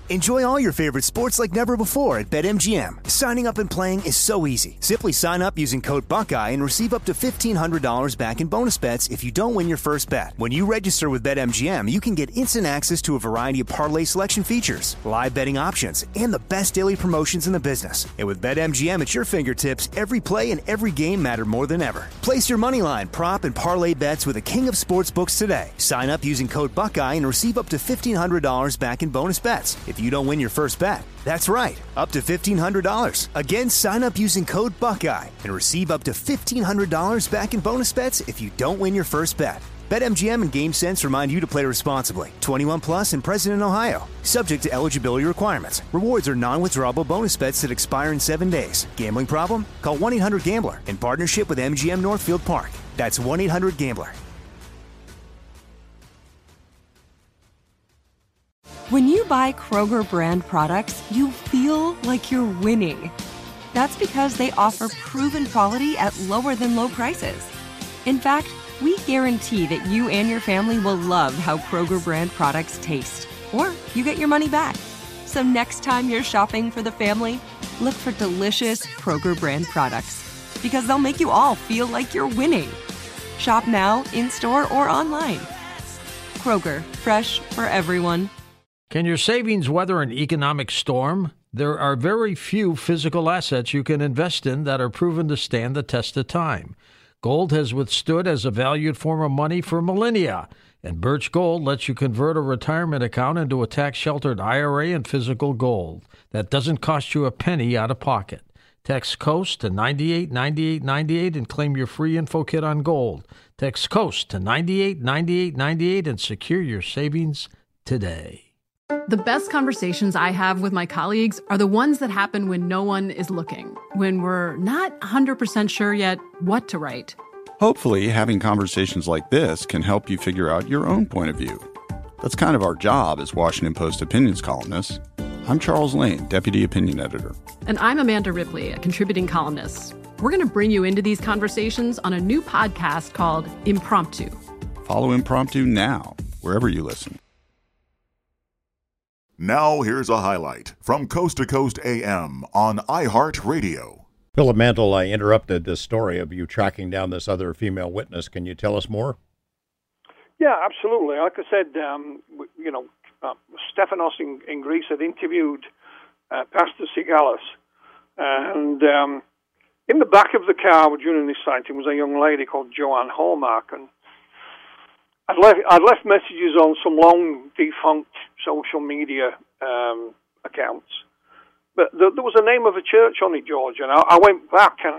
Enjoy all your favorite sports like never before at BetMGM. Signing up and playing is so easy. Simply sign up using code Buckeye and receive up to $1,500 back in bonus bets if you don't win your first bet. When you register with BetMGM, you can get instant access to a variety of parlay selection features, live betting options, and the best daily promotions in the business. And with BetMGM at your fingertips, every play and every game matter more than ever. Place your moneyline, prop, and parlay bets with the king of sportsbooks today. Sign up using code Buckeye and receive up to $1,500 back in bonus bets if you don't win your first bet. That's right, up to $1,500. Again, sign up using code Buckeye and receive up to $1,500 back in bonus bets if you don't win your first bet. BetMGM and GameSense remind you to play responsibly. 21 plus and present in Ohio. Subject to eligibility requirements. Rewards are non-withdrawable bonus bets that expire in 7 days. Gambling problem? Call 1-800-GAMBLER in partnership with MGM Northfield Park. That's 1-800-GAMBLER. When you buy Kroger brand products, you feel like you're winning. That's because they offer proven quality at lower than low prices. In fact, we guarantee that you and your family will love how Kroger brand products taste, or you get your money back. So next time you're shopping for the family, look for delicious Kroger brand products, because they'll make you all feel like you're winning. Shop now, in-store, or online. Kroger, fresh for everyone. Can your savings weather an economic storm? There are very few physical assets you can invest in that are proven to stand the test of time. Gold has withstood as a valued form of money for millennia, and Birch Gold lets you convert a retirement account into a tax-sheltered IRA in physical gold. That doesn't cost you a penny out of pocket. Text COAST to 989898 and claim your free info kit on gold. Text COAST to 989898 and secure your savings today. The best conversations I have with my colleagues are the ones that happen when no one is looking, when we're not 100% sure yet what to write. Hopefully, having conversations like this can help you figure out your own point of view. That's kind of our job as Washington Post opinions columnists. I'm Charles Lane, Deputy Opinion Editor. And I'm Amanda Ripley, a contributing columnist. We're going to bring you into these conversations on a new podcast called Impromptu. Follow Impromptu now, wherever you listen. Now here's a highlight from Coast to Coast AM on iHeartRadio. Philip Mantle, I interrupted this story of you tracking down this other female witness. Can you tell us more? Yeah, absolutely. Like I said, Stephanos in Greece had interviewed Pastor Sigalis, and in the back of the car during this sighting was a young lady called Joanne Hallmark, and I'd left messages on some long defunct social media accounts, but there was a name of a church on it, George, and I went back and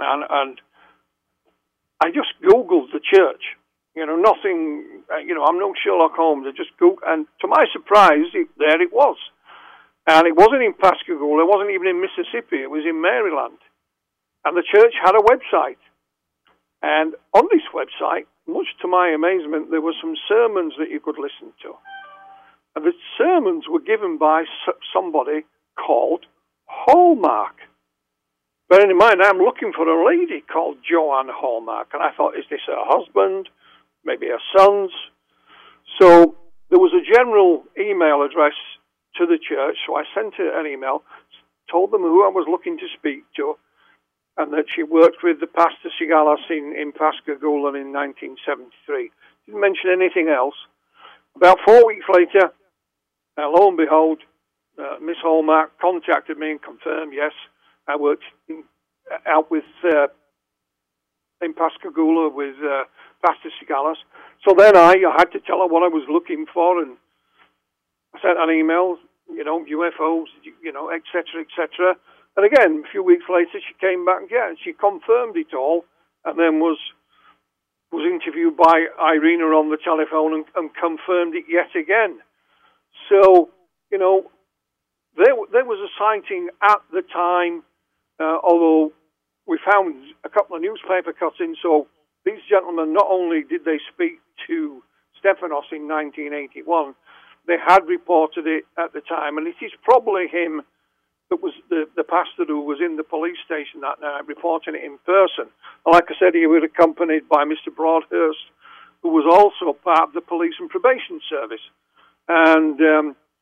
I just Googled the church. Nothing. I'm no Sherlock Holmes. I just Googled, and to my surprise, there it was, and it wasn't in Pascagoula. It wasn't even in Mississippi. It was in Maryland, and the church had a website, and on this website, much to my amazement, there were some sermons that you could listen to. And the sermons were given by somebody called Hallmark. Bearing in mind, I'm looking for a lady called Joanne Hallmark. And I thought, is this her husband? Maybe her son's? So there was a general email address to the church. So I sent her an email, told them who I was looking to speak to, and that she worked with the Pastor Sigalis in Pascagoula in 1973. Didn't mention anything else. About 4 weeks later, lo and behold, Miss Hallmark contacted me and confirmed, yes, I worked out with in Pascagoula with Pastor Sigalis. So then I had to tell her what I was looking for, and I sent an email, UFOs, et cetera, et cetera. And again, a few weeks later, she came back, and she confirmed it all, and then was interviewed by Irina on the telephone and confirmed it yet again. So, there was a sighting at the time, although we found a couple of newspaper cuttings. So these gentlemen, not only did they speak to Stephanos in 1981, they had reported it at the time, and it is probably him that was the pastor who was in the police station that night reporting it in person. And like I said, he was accompanied by Mr. Broadhurst, who was also part of the police and probation service. And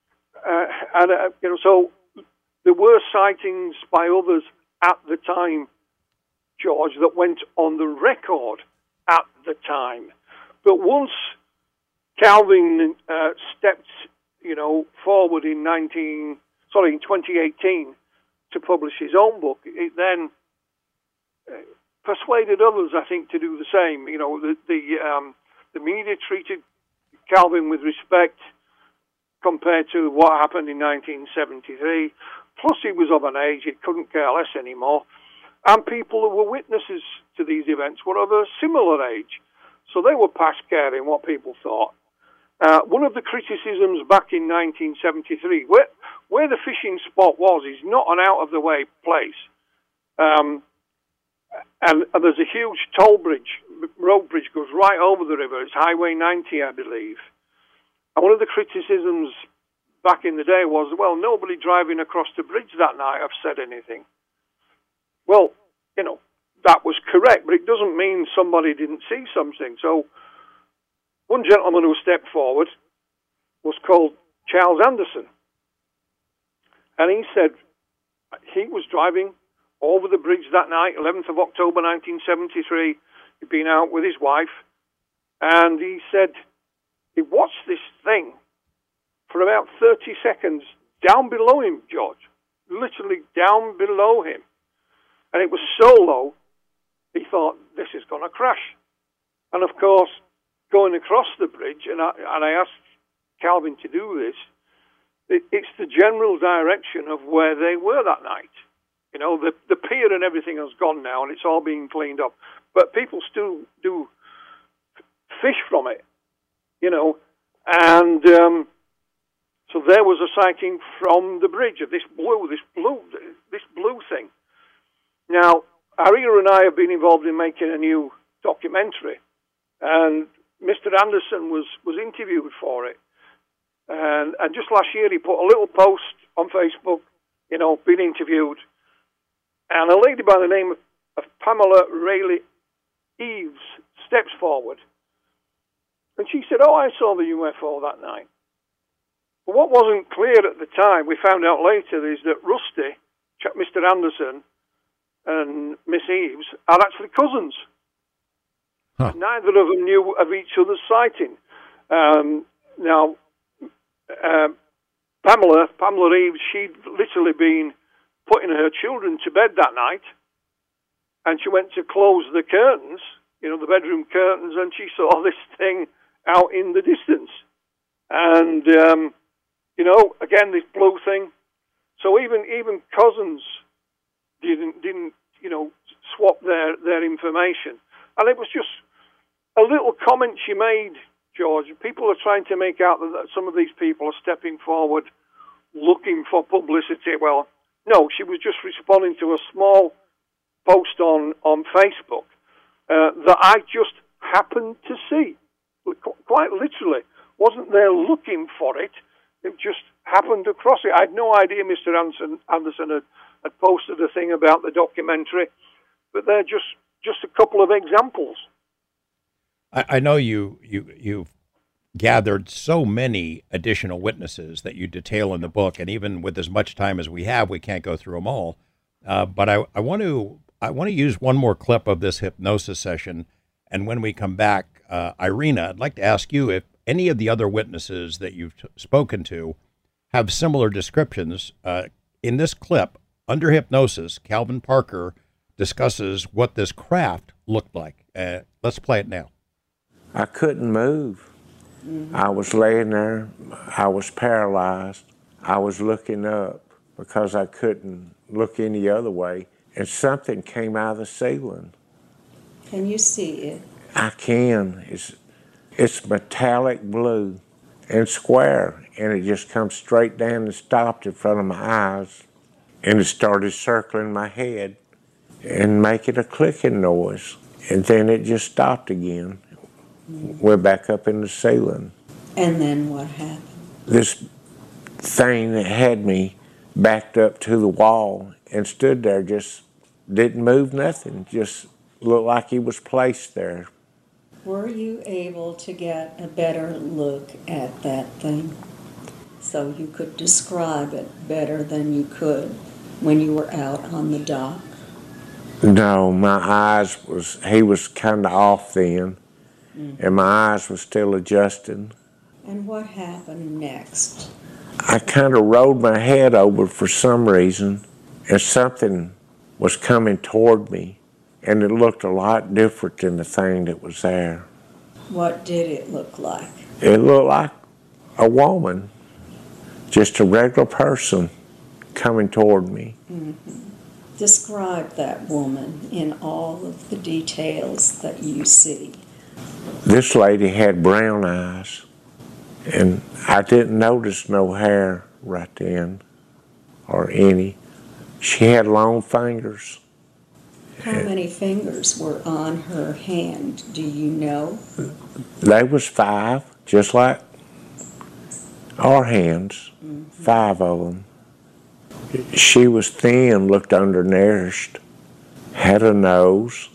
So there were sightings by others at the time, George, that went on the record at the time. But once Calvin stepped, forward in 2018 to publish his own book, it then persuaded others, I think, to do the same. The media treated Calvin with respect compared to what happened in 1973. Plus, he was of an age, he couldn't care less anymore. And people who were witnesses to these events were of a similar age. So they were past caring what people thought. One of the criticisms back in 1973, where the fishing spot was, is not an out-of-the-way place. And there's a huge toll bridge, road bridge goes right over the river. It's Highway 90, I believe. And one of the criticisms back in the day was, well, nobody driving across the bridge that night have said anything. Well, that was correct, but it doesn't mean somebody didn't see something. So one gentleman who stepped forward was called Charles Anderson. And he said he was driving over the bridge that night, 11th of October 1973. He'd been out with his wife. And he said he watched this thing for about 30 seconds down below him, George. Literally down below him. And it was so low, he thought, this is going to crash. And of course, going across the bridge, and I asked Calvin to do this, it's the general direction of where they were that night. The pier and everything has gone now, and it's all being cleaned up. But people still do fish from it, And so there was a sighting from the bridge of this blue thing. Now, Aria and I have been involved in making a new documentary, and Mr. Anderson was interviewed for it. And just last year, he put a little post on Facebook, being interviewed. And a lady by the name of Pamela Rayleigh Eves steps forward. And she said, I saw the UFO that night. But what wasn't clear at the time, we found out later, is that Rusty, Mr. Anderson, and Miss Eves are actually cousins. Huh. Neither of them knew of each other's sighting. Now, Pamela Eves, she'd literally been putting her children to bed that night, and she went to close the curtains, the bedroom curtains, and she saw this thing out in the distance. And, again, this blue thing. So even cousins didn't swap their information. And it was just a little comment she made, George. People are trying to make out that some of these people are stepping forward looking for publicity. Well, no, she was just responding to a small post on Facebook that I just happened to see. Quite literally. Wasn't there looking for it. It just happened across it. I had no idea Mr. Anderson had posted a thing about the documentary, but they're just a couple of examples. I know you've gathered so many additional witnesses that you detail in the book, and even with as much time as we have, we can't go through them all. But I want to use one more clip of this hypnosis session, and when we come back, Irina, I'd like to ask you if any of the other witnesses that you've spoken to have similar descriptions. In this clip, under hypnosis, Calvin Parker discusses what this craft looked like. Let's play it now. I couldn't move. I was laying there. I was paralyzed. I was looking up because I couldn't look any other way. And something came out of the ceiling. Can you see it? I can. It's metallic blue and square, and it just comes straight down and stopped in front of my eyes. And it started circling my head and making a clicking noise. And then it just stopped again. Went back up in the ceiling. And then what happened? This thing that had me backed up to the wall and stood there, just didn't move nothing, just looked like he was placed there. Were you able to get a better look at that thing? so you could describe it better than you could when you were out on the dock? No, he was kind of off then, and my eyes were still adjusting. And what happened next? I kind of rolled my head over for some reason, and something was coming toward me, and it looked a lot different than the thing that was there. What did it look like? It looked like a woman, just a regular person coming toward me. Mm-hmm. Describe that woman in all of the details that you see. This lady had brown eyes, and I didn't notice no hair right then, or any. She had long fingers. How many fingers were on her hand, do you know? They was 5, just like our hands, 5 of them. She was thin, looked undernourished, had a nose,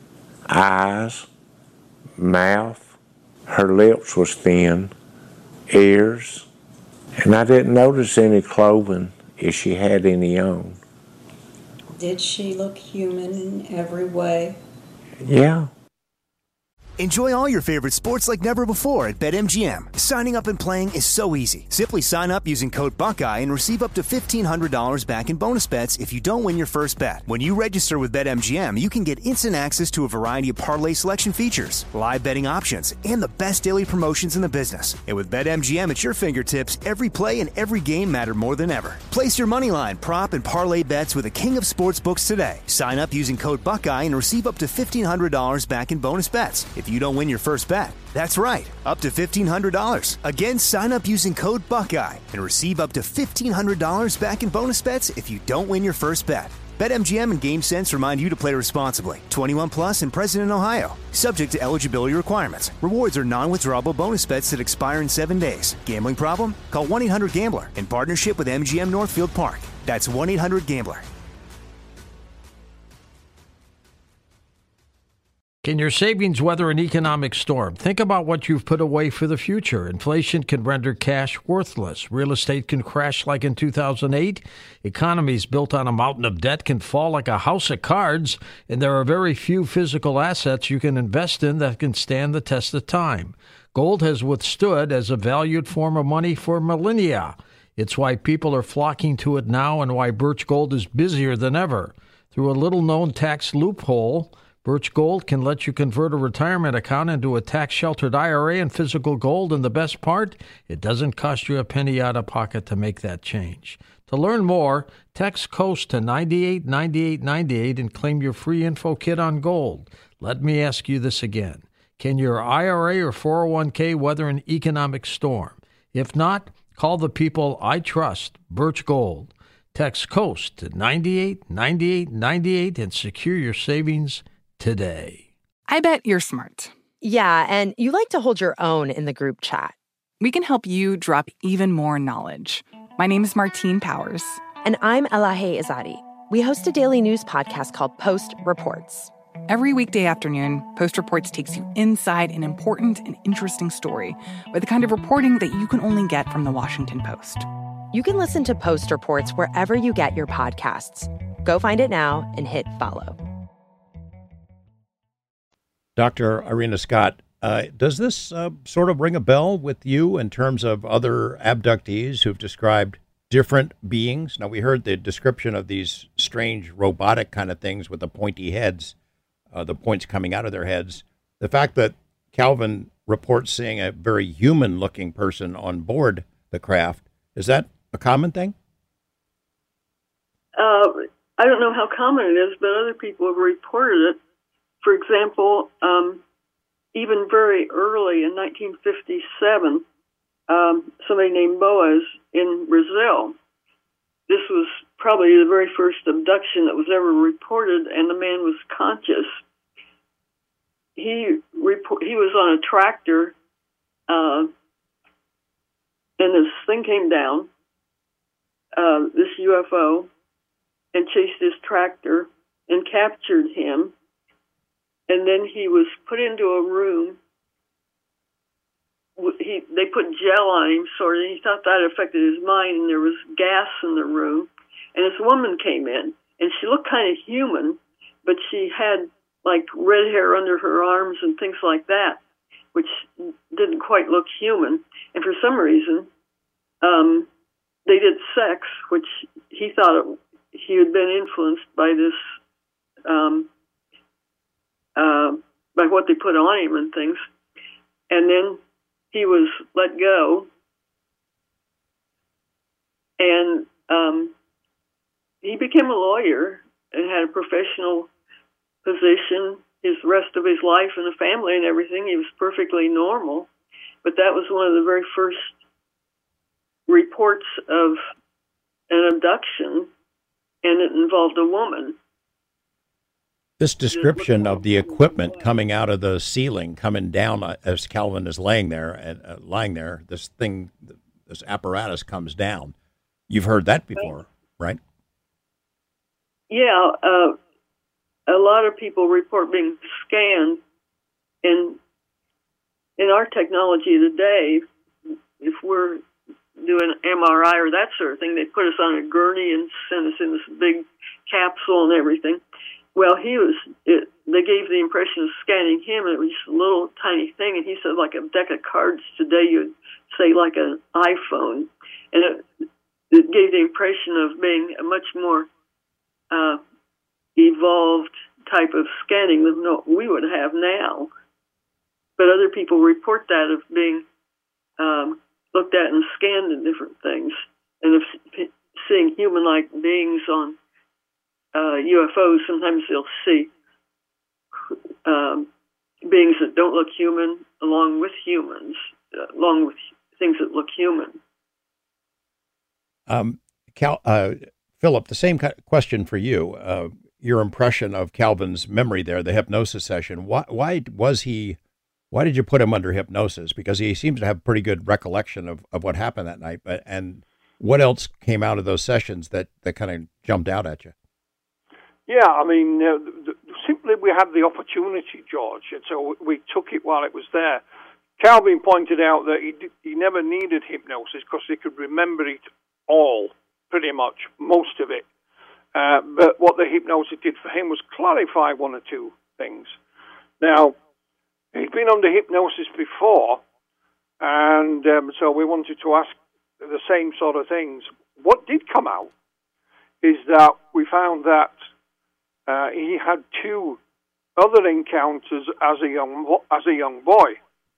eyes, mouth. Her lips was thin, ears, and I didn't notice any clothing if she had any on. Did she look human in every way? Yeah. Enjoy all your favorite sports like never before at BetMGM. Signing up and playing is so easy. Simply sign up using code Buckeye and receive up to $1,500 back in bonus bets if you don't win your first bet. When you register with BetMGM, you can get instant access to a variety of parlay selection features, live betting options, and the best daily promotions in the business. And with BetMGM at your fingertips, every play and every game matter more than ever. Place your moneyline, prop, and parlay bets with the king of sportsbooks today. Sign up using code Buckeye and receive up to $1,500 back in bonus bets if you don't win your first bet. That's right, up to $1,500. Again, sign up using code Buckeye and receive up to $1,500 back in bonus bets if you don't win your first bet. BetMGM and GameSense remind you to play responsibly. 21 plus and present in Ohio. Subject to eligibility requirements. Rewards are non-withdrawable bonus bets that expire in 7 days. Gambling problem? Call 1-800-GAMBLER in partnership with MGM Northfield Park. That's 1-800-GAMBLER. Can your savings weather an economic storm? Think about what you've put away for the future. Inflation can render cash worthless. Real estate can crash like in 2008. Economies built on a mountain of debt can fall like a house of cards. And there are very few physical assets you can invest in that can stand the test of time. Gold has withstood as a valued form of money for millennia. It's why people are flocking to it now and why Birch Gold is busier than ever. Through a little-known tax loophole, Birch Gold can let you convert a retirement account into a tax-sheltered IRA in physical gold, and the best part, it doesn't cost you a penny out of pocket to make that change. To learn more, text COAST to 989898 and claim your free info kit on gold. Let me ask you this again. Can your IRA or 401k weather an economic storm? If not, call the people I trust, Birch Gold. Text COAST to 989898 and secure your savings today. I bet you're smart. Yeah, and you like to hold your own in the group chat. We can help you drop even more knowledge. My name is Martine Powers. And I'm Elahe Izadi. We host a daily news podcast called Post Reports. Every weekday afternoon, Post Reports takes you inside an important and interesting story with the kind of reporting that you can only get from the Washington Post. You can listen to Post Reports wherever you get your podcasts. Go find it now and hit follow. Dr. Irena Scott, does this sort of ring a bell with you in terms of other abductees who've described different beings? Now, we heard the description of these strange robotic kind of things with the pointy heads, the points coming out of their heads. The fact that Calvin reports seeing a very human-looking person on board the craft, is that a common thing? I don't know how common it is, but other people have reported it. For example, even very early in 1957, somebody named Boaz in Brazil. This was probably the very first abduction that was ever reported, and the man was conscious. He was on a tractor, and this thing came down, this UFO, and chased his tractor and captured him. And then he was put into a room they put gel on him, sort of, and he thought that affected his mind, and there was gas in the room. And this woman came in, and she looked kind of human, but she had, like, red hair under her arms and things like that, which didn't quite look human. And for some reason, they did sex, which he thought he had been influenced by this, by what they put on him and things. And then he was let go, and he became a lawyer and had a professional position his rest of his life and the family and everything. He was perfectly normal, but that was one of the very first reports of an abduction, and it involved a woman. This description of the equipment coming out of the ceiling, coming down as Calvin is laying there and lying there, this apparatus comes down. You've heard that before, right? Yeah, a lot of people report being scanned, and in our technology today, if we're doing MRI or that sort of thing, they put us on a gurney and send us in this big capsule and everything. Well, they gave the impression of scanning him, and it was just a little tiny thing, and he said like a deck of cards today, you'd say like an iPhone, and it gave the impression of being a much more evolved type of scanning than what we would have now. But other people report that of being looked at and scanned in different things, and of seeing human-like beings on UFOs. Sometimes they'll see beings that don't look human along with humans, along with things that look human. Philip, the same question for you. Your impression of Calvin's memory there, the hypnosis session. Why did you put him under hypnosis? Because he seems to have pretty good recollection of what happened that night. And what else came out of those sessions that kind of jumped out at you? Yeah, I mean, simply we had the opportunity, George, and so we took it while it was there. Calvin pointed out that he never needed hypnosis because he could remember it all, pretty much, most of it. But what the hypnosis did for him was clarify one or two things. Now, he'd been under hypnosis before, and so we wanted to ask the same sort of things. What did come out is that we found that he had two other encounters as a young boy,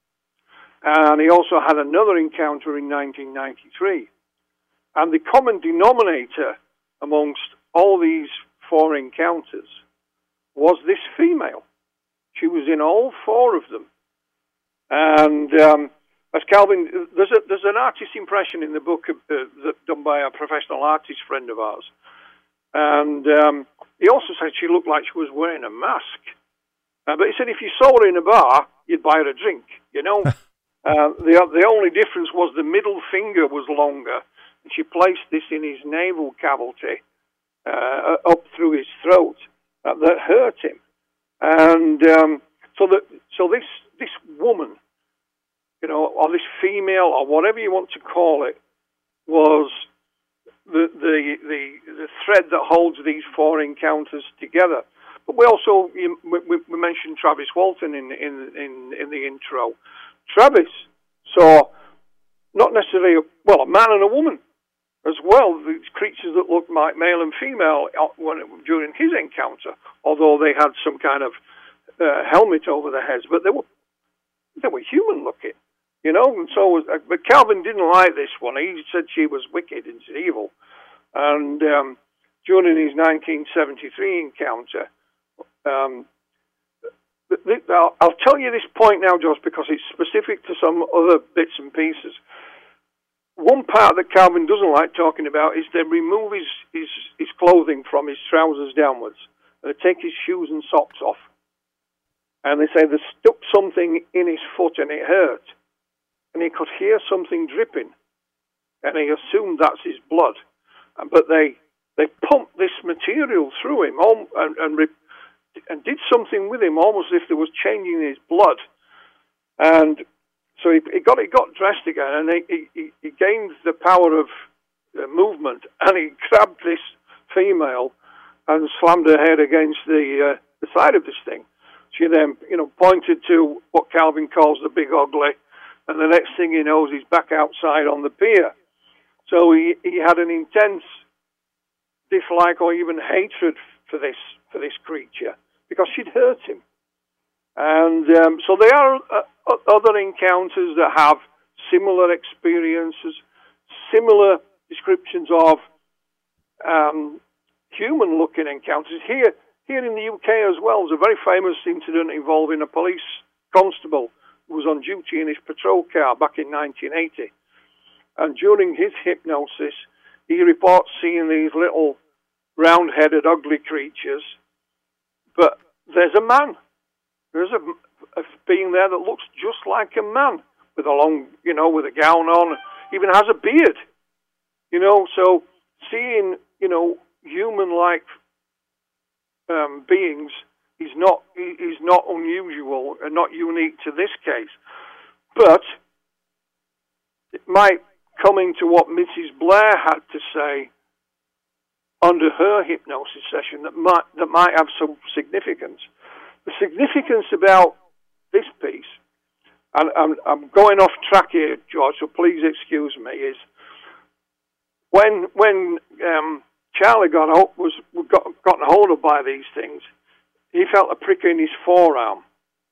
and he also had another encounter in 1993. And the common denominator amongst all these four encounters was this female. She was in all four of them. And as Calvin, there's an artist impression in the book done by a professional artist friend of ours. And he also said she looked like she was wearing a mask. But he said if you saw her in a bar, you'd buy her a drink, you know. The only difference was the middle finger was longer. And she placed this in his navel cavity up through his throat that hurt him. And so this woman, you know, or this female, or whatever you want to call it, was the thread that holds these four encounters together. But we also we mentioned Travis Walton in the intro. Travis saw not necessarily a man and a woman as well, these creatures that looked like male and female during his encounter, although they had some kind of helmet over their heads, but they were human looking, you know. And so, but Calvin didn't like this one. He said she was wicked and evil. And during his 1973 encounter, I'll tell you this point now, Josh, because it's specific to some other bits and pieces. One part that Calvin doesn't like talking about is they remove his clothing from his trousers downwards. They take his shoes and socks off. And they say they stuck something in his foot and it hurt. And he could hear something dripping. And he assumed that's his blood. But they pumped this material through him and did something with him, almost as if they was changing his blood. And So he got dressed again, and he gained the power of movement, and he grabbed this female and slammed her head against the side of this thing. She then, pointed to what Calvin calls the big ugly, and the next thing he knows, he's back outside on the pier. So he had an intense dislike or even hatred for this creature because she'd hurt him. And so there are other encounters that have similar experiences, similar descriptions of human-looking encounters. Here in the UK as well, there's a very famous incident involving a police constable who was on duty in his patrol car back in 1980. And during his hypnosis, he reports seeing these little round-headed, ugly creatures. But there's a man. There's a being there that looks just like a man with a long, with a gown on, even has a beard. So seeing, human-like beings is not unusual and not unique to this case. But it might come into what Mrs. Blair had to say under her hypnosis session that might have some significance. The significance about this piece, and I'm going off track here, George, so please excuse me, is when Charlie gotten hold of by these things, he felt a prick in his forearm.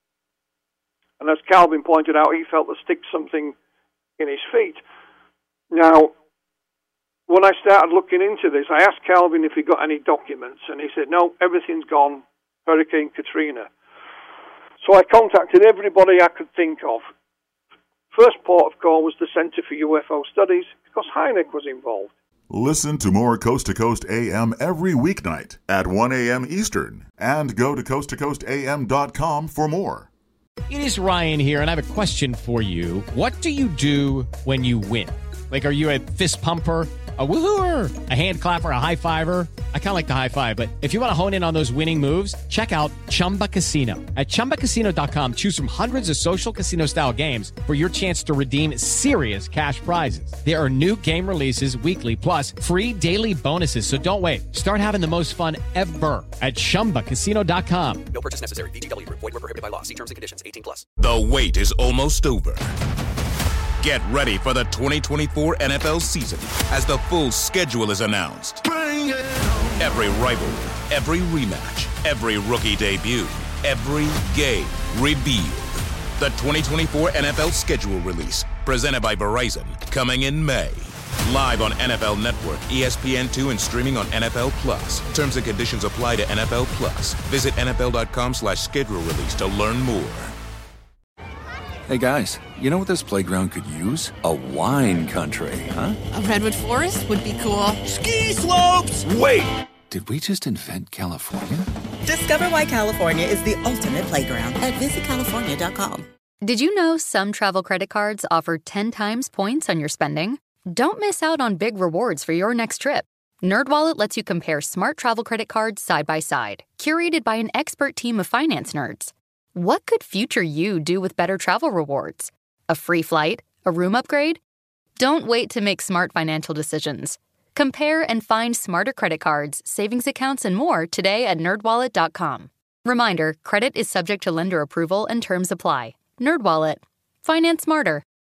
And as Calvin pointed out, he felt to stick something in his feet. Now, when I started looking into this, I asked Calvin if he got any documents, and he said, no, everything's gone, Hurricane Katrina. So I contacted everybody I could think of. First port of call was the Center for UFO Studies, because Hynek was involved. Listen to more Coast to Coast AM every weeknight at 1 a.m. Eastern, and go to coasttocoastam.com for more. It is Ryan here, and I have a question for you. What do you do when you win? Like, are you a fist pumper, a woohooer, a hand clapper, a high fiver? I kind of like the high five, but if you want to hone in on those winning moves, check out Chumba Casino. At ChumbaCasino.com, choose from hundreds of social casino-style games for your chance to redeem serious cash prizes. There are new game releases weekly, plus free daily bonuses, so don't wait. Start having the most fun ever at ChumbaCasino.com. No purchase necessary. VGW. Void where prohibited by law. See terms and conditions. 18+. The wait is almost over. Get ready for the 2024 NFL season as the full schedule is announced. Bring it on. Every rivalry, every rematch, every rookie debut, every game revealed. The 2024 NFL schedule release, presented by Verizon, coming in May. Live on NFL Network, ESPN2, and streaming on NFL Plus. Terms and conditions apply to NFL Plus. Visit NFL.com/schedule release to learn more. Hey guys, you know what this playground could use? A wine country, huh? A redwood forest would be cool. Ski slopes! Wait! Did we just invent California? Discover why California is the ultimate playground at visitcalifornia.com. Did you know some travel credit cards offer 10 times points on your spending? Don't miss out on big rewards for your next trip. NerdWallet lets you compare smart travel credit cards side by side, curated by an expert team of finance nerds. What could future you do with better travel rewards? A free flight? A room upgrade? Don't wait to make smart financial decisions. Compare and find smarter credit cards, savings accounts, and more today at NerdWallet.com. Reminder, credit is subject to lender approval and terms apply. NerdWallet. Finance smarter.